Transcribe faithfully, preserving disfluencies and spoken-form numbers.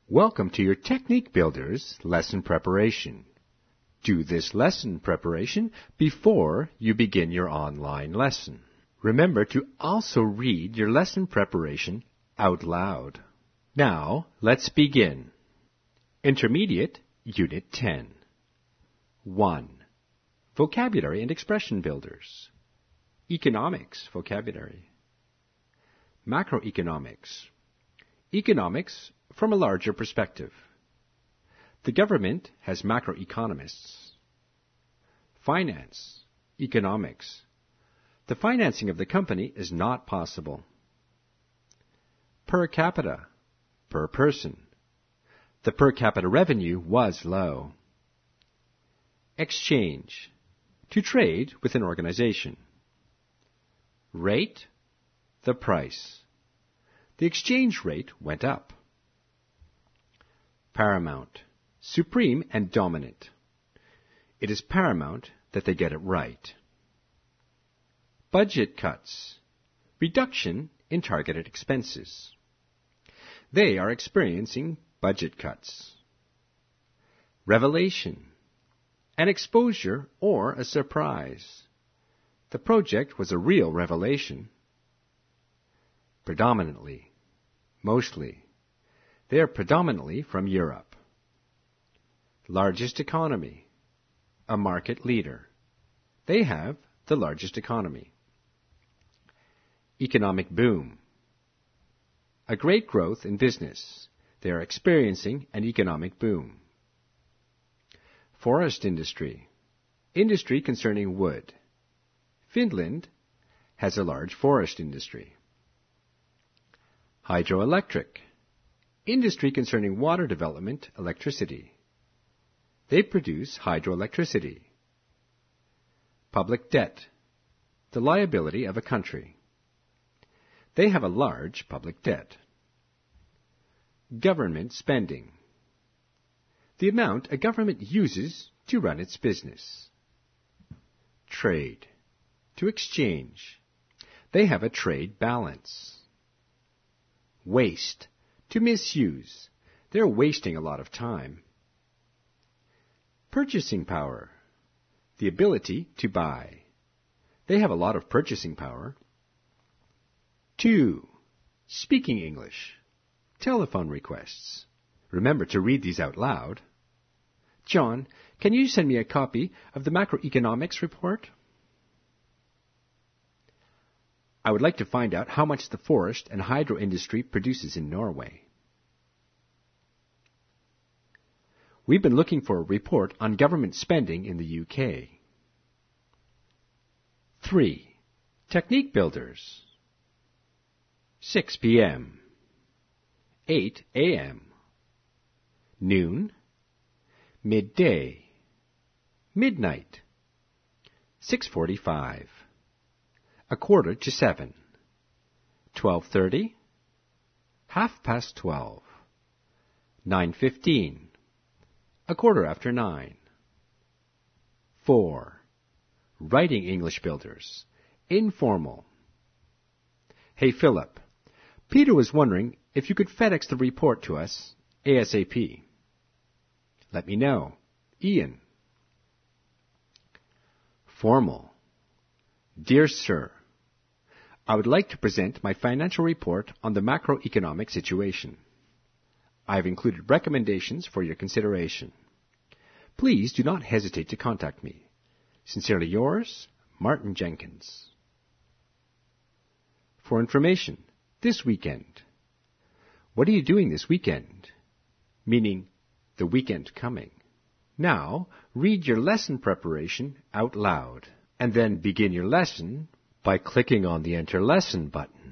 Welcome to your Technique Builders lesson preparation. Do this lesson preparation before you begin your online lesson. Remember to also read your lesson preparation out loud. Now, let's begin. Intermediate, Unit ten. one. Vocabulary and Expression Builders. Economics vocabulary. Macroeconomics. Economics from a larger perspective. The government has macroeconomists. Finance, economics. The financing of the company is not possible. Per capita, per person. The per capita revenue was low. Exchange, to trade with an organization. Rate, the price. The exchange rate went up. Paramount, supreme and dominant. It is paramount that they get it right. Budget cuts, reduction in targeted expenses. They are experiencing budget cuts. Revelation, an exposure or a surprise. The project was a real revelation. Predominantly, mostly. They are predominantly from Europe. Largest economy, a market leader. They have the largest economy. Economic boom, a great growth in business. They are experiencing an economic boom. Forest industry, industry concerning wood. Finland has a large forest industry. Hydroelectric, industry concerning water development, electricity. They produce hydroelectricity. Public debt, the liability of a country. They have a large public debt. Government spending, the amount a government uses to run its business. Trade, to exchange. They have a trade balance. Waste, to misuse. They're wasting a lot of time. Purchasing power, the ability to buy. They have a lot of purchasing power. Two, speaking English. Telephone requests. Remember to read these out loud. John, can you send me a copy of the macroeconomics report? I would like to find out how much the forest and hydro industry produces in Norway. We've been looking for a report on government spending in the U K. Three. Technique Builders. six p.m. eight a.m. Noon. Midday. Midnight. six forty-five. A quarter to seven. twelve thirty. Half past twelve. nine fifteen. A quarter after nine. Four. Writing English Builders. Informal. Hey, Philip. Peter was wondering if you could FedEx the report to us ASAP. Let me know. Ian. Formal. Dear Sir, I would like to present my financial report on the macroeconomic situation. I have included recommendations for your consideration. Please do not hesitate to contact me. Sincerely yours, Martin Jenkins. For information, this weekend. What are you doing this weekend? Meaning the weekend coming. Now, read your lesson preparation out loud, and then begin your lesson by clicking on the Enter Lesson button.